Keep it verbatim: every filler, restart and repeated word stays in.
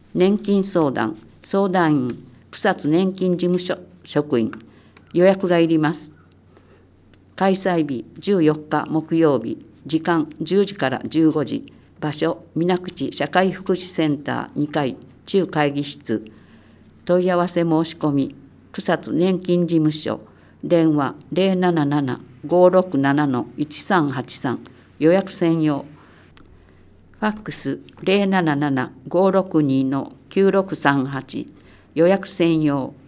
年金相談、相談員、草津年金事務所職員、予約がいります。開催日じゅうよっか木曜日、時間じゅうじからじゅうごじ、場所水口社会福祉センターにかい中会議室、問い合わせ申し込み、草津年金事務所、電話 ゼロなななな ごーろくなな いちさんはちさん、予約専用、ファックス ゼロなななな ごーろくに きゅうろくさんはち、予約専用、